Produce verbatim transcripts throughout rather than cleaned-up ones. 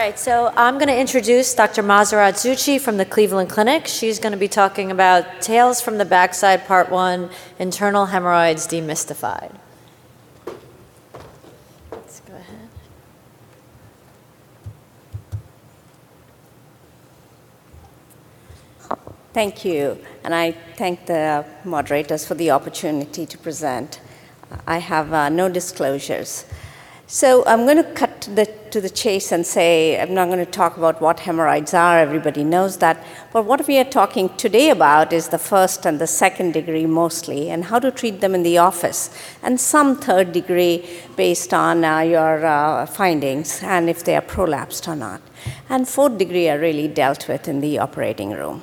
right, so I'm going to introduce Doctor Masarat Zucchi from the Cleveland Clinic. She's going to be talking about Tales from the Backside, Part one, Internal Hemorrhoids Demystified. Let's go ahead. Thank you, and I thank the moderators for the opportunity to present. I have uh, no disclosures. So I'm going to cut to the, to the chase and say I'm not going to talk about what hemorrhoids are. Everybody knows that. But what we are talking today about is the first and the second degree mostly, and how to treat them in the office, and some third degree based on uh, your uh, findings and if they are prolapsed or not. And fourth degree are really dealt with in the operating room.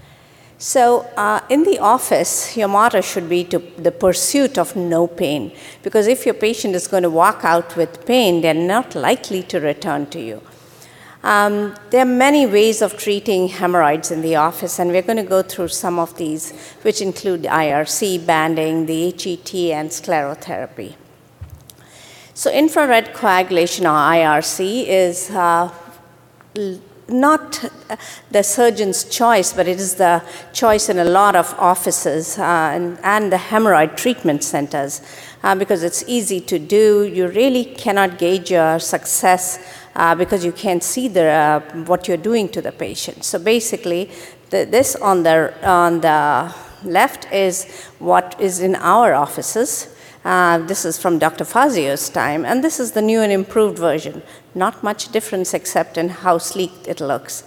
So uh, in the office, your motto should be to the pursuit of no pain, because if your patient is going to walk out with pain, they're not likely to return to you. Um, there are many ways of treating hemorrhoids in the office, and we're going to go through some of these, which include I R C, banding, the H E T, and sclerotherapy. So infrared coagulation, or I R C, is uh, not the surgeon's choice, but it is the choice in a lot of offices uh, and, and the hemorrhoid treatment centers uh, because it's easy to do. You really cannot gauge your success uh, because you can't see the, uh, what you're doing to the patient. So basically, the, this on the, on the left is what is in our offices. Uh, this is from Doctor Fazio's time, and this is the new and improved version. Not much difference except in how sleek it looks.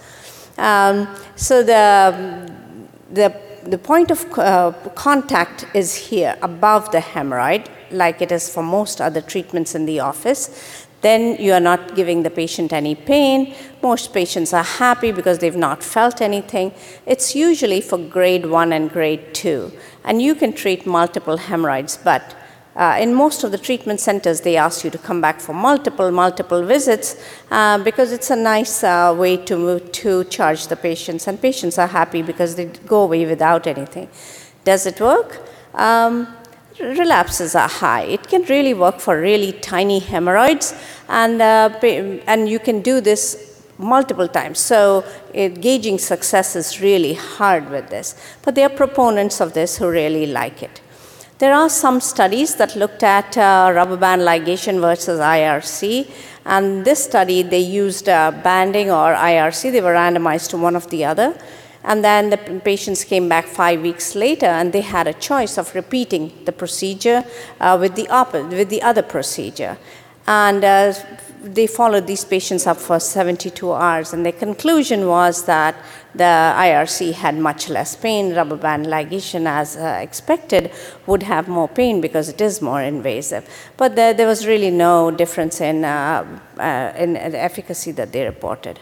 Um, so the, the, the point of uh, contact is here above the hemorrhoid, like it is for most other treatments in the office. Then you are not giving the patient any pain. Most patients are happy because they've not felt anything. It's usually for grade one and grade two. And you can treat multiple hemorrhoids, but Uh, in most of the treatment centers, they ask you to come back for multiple, multiple visits uh, because it's a nice uh, way to, move, to charge the patients. And patients are happy because they go away without anything. Does it work? Um, relapses are high. It can really work for really tiny hemorrhoids, and, uh, and you can do this multiple times. So it, gauging success is really hard with this. But there are proponents of this who really like it. There are some studies that looked at uh, rubber band ligation versus I R C, and this study, they used uh, banding or I R C. They were randomized to one of the other, and then the patients came back five weeks later, and they had a choice of repeating the procedure uh, with, the with the other procedure. And uh, they followed these patients up for seventy-two hours, and the conclusion was that the I R C had much less pain. Rubber band ligation, as uh, expected, would have more pain because it is more invasive. But there, there was really no difference in, uh, uh, in the efficacy that they reported.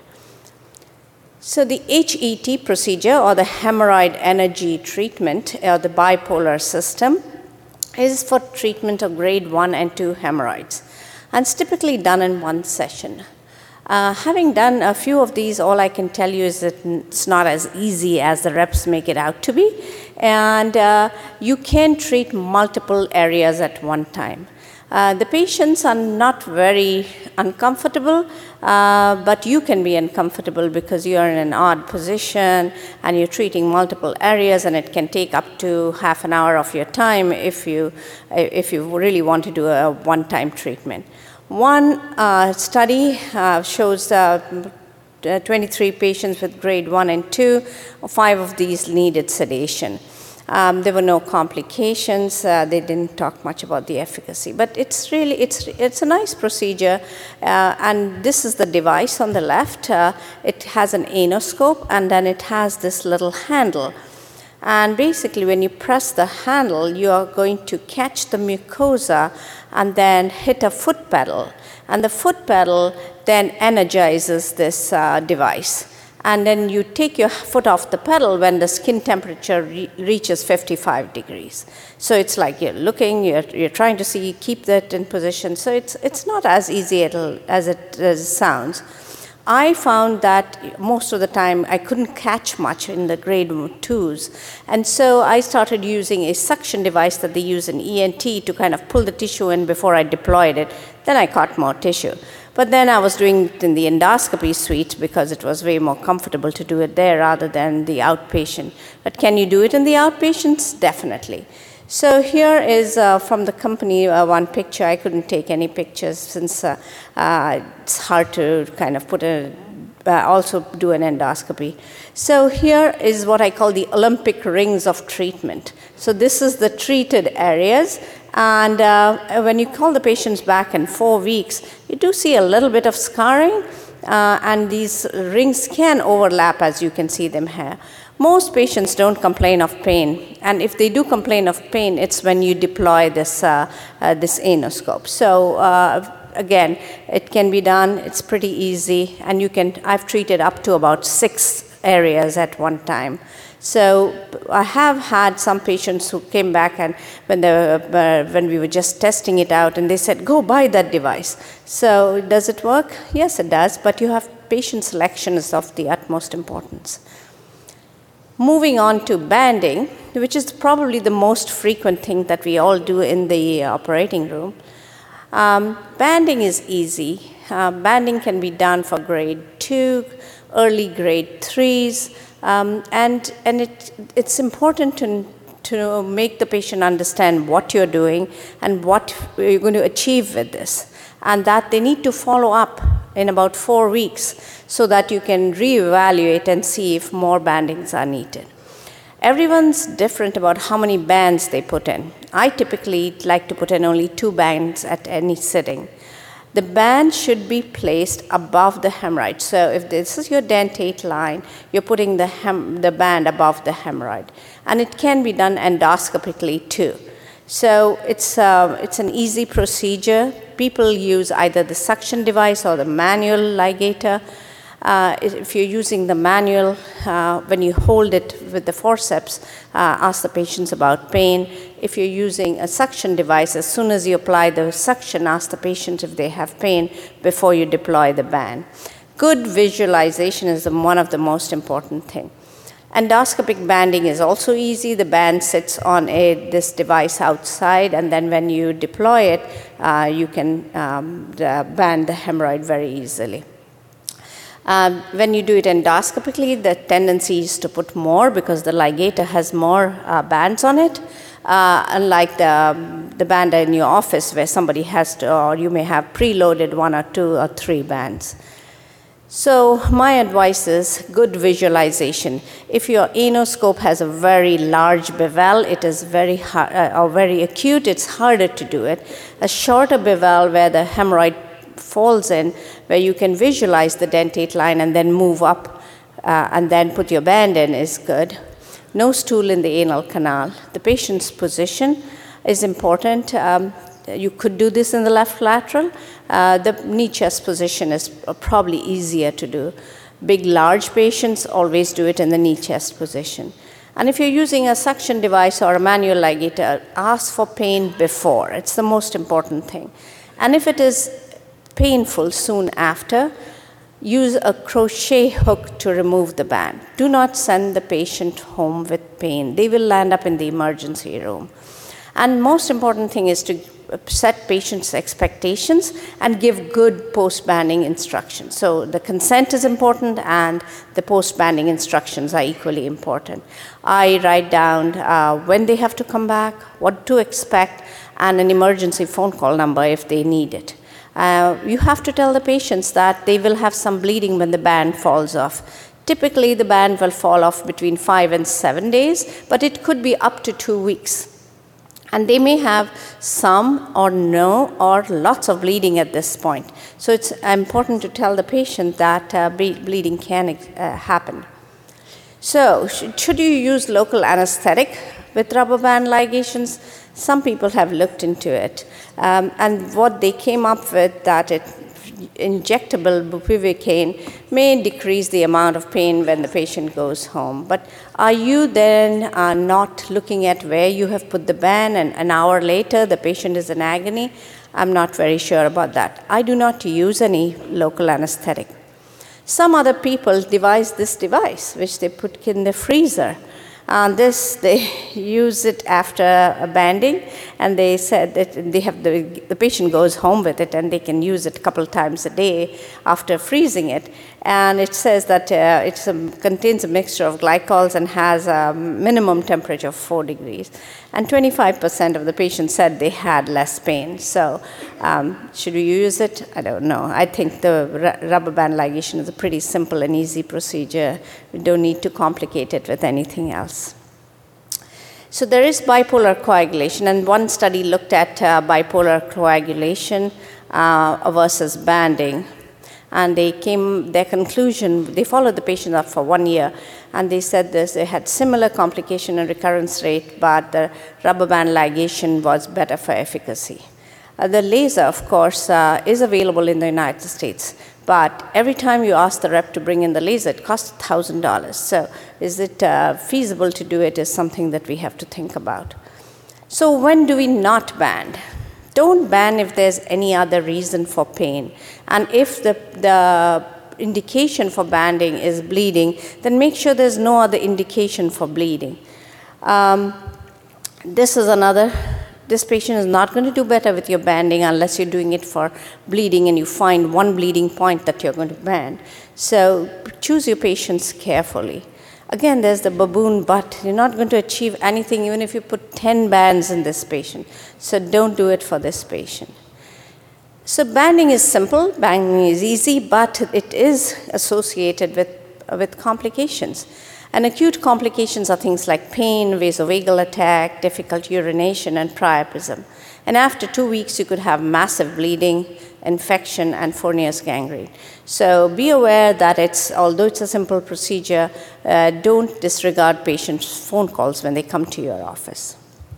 So the H E T procedure, or the hemorrhoid energy treatment, or the bipolar system, is for treatment of grade one and two hemorrhoids. And it's typically done in one session. Uh, having done a few of these, all I can tell you is that it's not as easy as the reps make it out to be. And uh, you can treat multiple areas at one time. Uh, the patients are not very uncomfortable, uh, but you can be uncomfortable because you are in an odd position and you're treating multiple areas, and it can take up to half an hour of your time if you, if you really want to do a one-time treatment. One uh, study uh, shows uh, twenty-three patients with grade one and two. Five of these needed sedation. Um, there were no complications. Uh, they didn't talk much about the efficacy, but it's really, it's, it's a nice procedure. Uh, and this is the device on the left. Uh, it has an anoscope, and then it has this little handle. And basically, when you press the handle, you are going to catch the mucosa and then hit a foot pedal. And the foot pedal then energizes this uh, device. And then you take your foot off the pedal when the skin temperature re reaches fifty-five degrees. So it's like you're looking, you're, you're trying to see, keep that in position. So it's, it's not as easy as it, as it sounds. I found that most of the time I couldn't catch much in the grade twos. And so I started using a suction device that they use in E N T to kind of pull the tissue in before I deployed it. Then I caught more tissue. But then I was doing it in the endoscopy suite because it was way more comfortable to do it there rather than the outpatient. But can you do it in the outpatients? Definitely. So here is uh, from the company uh, one picture. I couldn't take any pictures since uh, uh, it's hard to kind of put a, uh, also do an endoscopy. So here is what I call the Olympic rings of treatment. So this is the treated areas. And uh, when you call the patients back in four weeks, you do see a little bit of scarring. Uh, and these rings can overlap, as you can see them here. Most patients don't complain of pain, and if they do complain of pain, it's when you deploy this, uh, uh, this anoscope. So uh, again, it can be done, it's pretty easy, and you can, I've treated up to about six areas at one time. So I have had some patients who came back and when, they were, uh, when we were just testing it out, and they said, go buy that device. So does it work? Yes, it does, but you have patient selection is of the utmost importance. Moving on to banding, which is probably the most frequent thing that we all do in the operating room. Um, banding is easy. Uh, banding can be done for grade two, early grade threes, um, and, and it, it's important to, to make the patient understand what you're doing and what you're going to achieve with this, and that they need to follow up in about four weeks so that you can reevaluate and see if more bandings are needed. Everyone's different about how many bands they put in. I typically like to put in only two bands at any sitting. The band should be placed above the hemorrhoid. So if this is your dentate line, you're putting the, hem the band above the hemorrhoid. And it can be done endoscopically too. So it's, uh, it's an easy procedure. People use either the suction device or the manual ligator. Uh, if you're using the manual, uh, when you hold it with the forceps, uh, ask the patients about pain. If you're using a suction device, as soon as you apply the suction, ask the patient if they have pain before you deploy the band. Good visualization is one of the most important things. Endoscopic banding is also easy. The band sits on a, this device outside, and then when you deploy it, uh, you can um, band the hemorrhoid very easily. Um, when you do it endoscopically, the tendency is to put more because the ligator has more uh, bands on it, uh, unlike the, um, the band in your office where somebody has to, or you may have preloaded one or two or three bands. So my advice is good visualization. If your anoscope has a very large bevel, it is very hard, uh, or very acute, it's harder to do it. A shorter bevel where the hemorrhoid falls in, where you can visualize the dentate line and then move up uh, and then put your band in is good. No stool in the anal canal. The patient's position is important. Um, You could do this in the left lateral. Uh, the knee chest position is probably easier to do. Big, large patients always do it in the knee chest position. And if you're using a suction device or a manual ligator, ask for pain before. It's the most important thing. And if it is painful soon after, use a crochet hook to remove the band. Do not send the patient home with pain. They will land up in the emergency room. And most important thing is to set patients' expectations and give good post-banding instructions. So the consent is important and the post-banding instructions are equally important. I write down uh, when they have to come back, what to expect, and an emergency phone call number if they need it. Uh, you have to tell the patients that they will have some bleeding when the band falls off. Typically, the band will fall off between five and seven days, but it could be up to two weeks. And they may have some or no or lots of bleeding at this point. So it's important to tell the patient that uh, bleeding can uh, happen. So sh should you use local anesthetic with rubber band ligations? Some people have looked into it. Um, and what they came up with that it injectable bupivacaine may decrease the amount of pain when the patient goes home. But are you then uh, not looking at where you have put the band and an hour later the patient is in agony? I'm not very sure about that. I do not use any local anesthetic. Some other people devised this device, which they put in the freezer. And this, they use it after a banding, and they said that they have the, the patient goes home with it, and they can use it a couple times a day after freezing it. And it says that uh, it um, contains a mixture of glycols and has a minimum temperature of four degrees. And twenty-five percent of the patients said they had less pain. So um, should we use it? I don't know. I think the rubber band ligation is a pretty simple and easy procedure. We don't need to complicate it with anything else. So there is bipolar coagulation, and one study looked at uh, bipolar coagulation uh, versus banding. And they came, their conclusion, they followed the patient up for one year, and they said this, they had similar complication and recurrence rate, but the rubber band ligation was better for efficacy. Uh, the laser, of course, uh, is available in the United States, but every time you ask the rep to bring in the laser, it costs one thousand dollars. So is it uh, feasible to do it is something that we have to think about. So when do we not band? Don't ban if there's any other reason for pain. And if the, the indication for banding is bleeding, then make sure there's no other indication for bleeding. Um, this is another, this patient is not going to do better with your banding unless you're doing it for bleeding and you find one bleeding point that you're going to band. So choose your patients carefully. Again, there's the baboon butt. You're not going to achieve anything even if you put ten bands in this patient. So don't do it for this patient. So banding is simple, banding is easy, but it is associated with, uh, with complications. And acute complications are things like pain, vasovagal attack, difficult urination, and priapism. And after two weeks, you could have massive bleeding, infection, and Fournier's gangrene. So be aware that it's, although it's a simple procedure, uh, don't disregard patients' phone calls when they come to your office.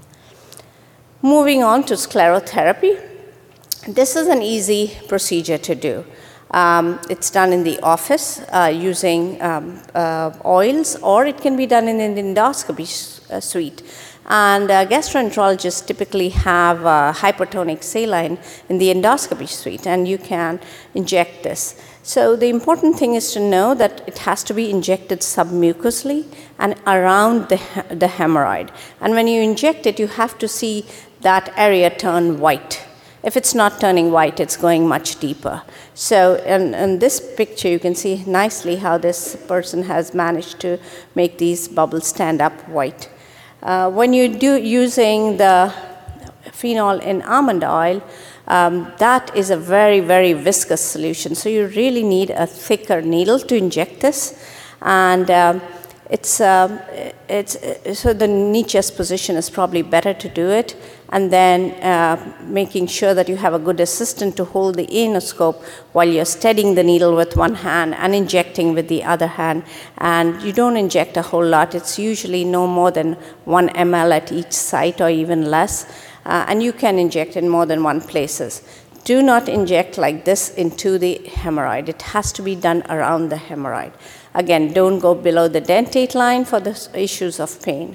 Moving on to sclerotherapy. This is an easy procedure to do. Um, it's done in the office uh, using um, uh, oils, or it can be done in an endoscopy uh, suite. And uh, gastroenterologists typically have uh, hypertonic saline in the endoscopy suite, and you can inject this. So the important thing is to know that it has to be injected submucously and around the, the hemorrhoid. And when you inject it, you have to see that area turn white. If it's not turning white, it's going much deeper. So in, in this picture, you can see nicely how this person has managed to make these bubbles stand up white. Uh, when you do using the phenol in almond oil, um, that is a very, very viscous solution. So you really need a thicker needle to inject this. And um, it's, um, it's, so the knee chest position is probably better to do it. And then uh, making sure that you have a good assistant to hold the anoscope while you're steadying the needle with one hand and injecting with the other hand. And you don't inject a whole lot. It's usually no more than one milliliter at each site or even less. Uh, and you can inject in more than one places. Do not inject like this into the hemorrhoid. It has to be done around the hemorrhoid. Again, don't go below the dentate line for the issues of pain.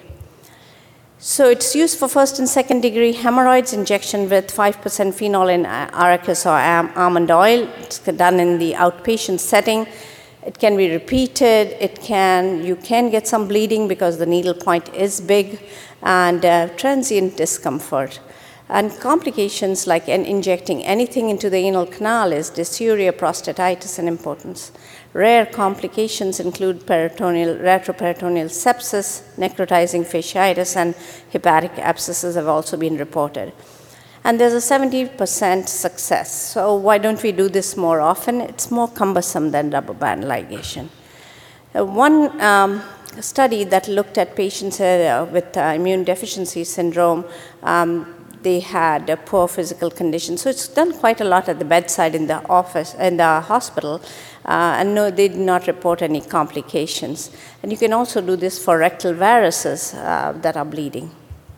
So it's used for first and second degree hemorrhoids, injection with five percent phenol in arachis or almond oil. It's done in the outpatient setting. It can be repeated. It can, you can get some bleeding because the needle point is big, and uh, transient discomfort. And complications like in injecting anything into the anal canal is dysuria, prostatitis, and impotence. Rare complications include peritoneal, retroperitoneal sepsis, necrotizing fasciitis, and hepatic abscesses have also been reported. And there's a seventy percent success. So why don't we do this more often? It's more cumbersome than rubber band ligation. Uh, one um, study that looked at patients uh, with uh, immune deficiency syndrome, um, they had a poor physical condition. So it's done quite a lot at the bedside in the office, in the hospital, uh, and no, they did not report any complications. And you can also do this for rectal varices uh, that are bleeding.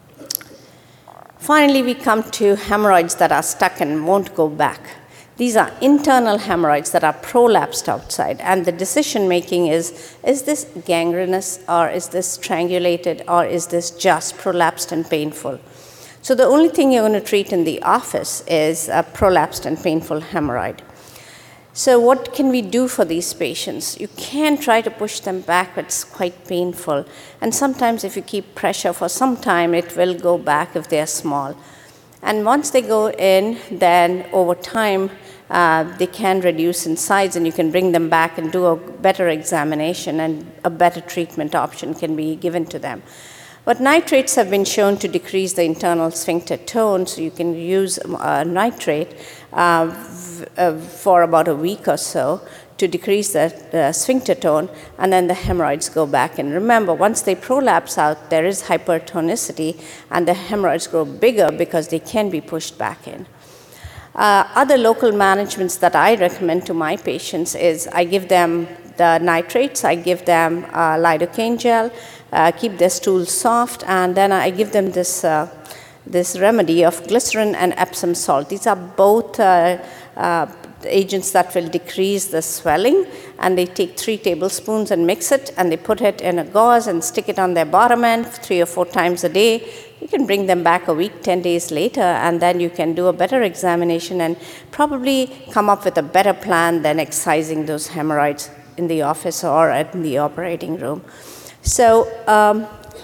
Finally, we come to hemorrhoids that are stuck and won't go back. These are internal hemorrhoids that are prolapsed outside, and the decision making is, is this gangrenous, or is this strangulated, or is this just prolapsed and painful? So the only thing you're going to treat in the office is a prolapsed and painful hemorrhoid. So what can we do for these patients? You can try to push them back, it's quite painful. And sometimes if you keep pressure for some time, it will go back if they are small. And once they go in, then over time, uh, they can reduce in size, and you can bring them back and do a better examination, and a better treatment option can be given to them. But nitrates have been shown to decrease the internal sphincter tone, so you can use uh, nitrate uh, v- uh, for about a week or so to decrease the, the sphincter tone, and then the hemorrhoids go back. And remember, once they prolapse out, there is hypertonicity, and the hemorrhoids grow bigger because they can be pushed back in. Uh, other local managements that I recommend to my patients is I give them the nitrates, I give them uh, lidocaine gel, uh, keep their stools soft, and then I give them this, uh, this remedy of glycerin and Epsom salt. These are both uh, uh, agents that will decrease the swelling, and they take three tablespoons and mix it, and they put it in a gauze and stick it on their bottom end three or four times a day. You can bring them back a week, ten days later, and then you can do a better examination and probably come up with a better plan than excising those hemorrhoids in the office or in the operating room. So, um,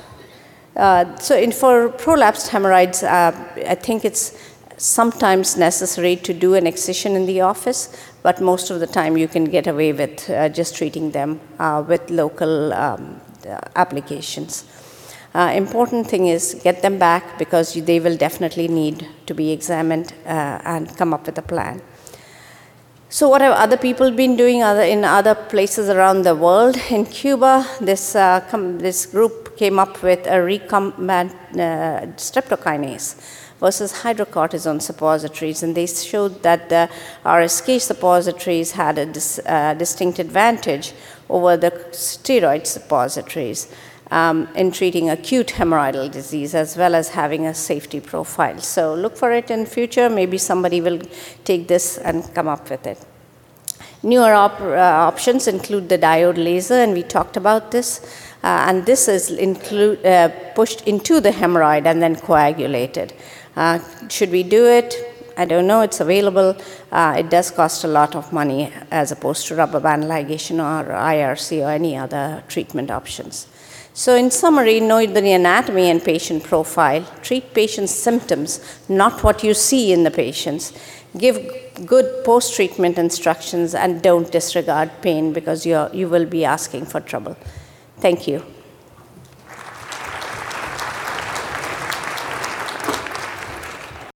uh, so in, for prolapsed hemorrhoids, uh, I think it's sometimes necessary to do an excision in the office, but most of the time you can get away with uh, just treating them uh, with local um, uh, applications. Uh, important thing is get them back, because you, they will definitely need to be examined uh, and come up with a plan. So what have other people been doing other, in other places around the world? In Cuba, this, uh, com- this group came up with a recombinant uh, streptokinase versus hydrocortisone suppositories, and they showed that the R S K suppositories had a dis, uh, distinct advantage over the steroid suppositories um, in treating acute hemorrhoidal disease, as well as having a safety profile. So look for it in future. Maybe somebody will take this and come up with it. Newer op- uh, options include the diode laser, and we talked about this. Uh, and this is include, uh, pushed into the hemorrhoid and then coagulated. Uh, should we do it? I don't know. It's available. Uh, it does cost a lot of money as opposed to rubber band ligation or I R C or any other treatment options. So in summary, know the anatomy and patient profile. Treat patients' symptoms, not what you see in the patients. Give good post-treatment instructions, and don't disregard pain, because you're, you will be asking for trouble. Thank you.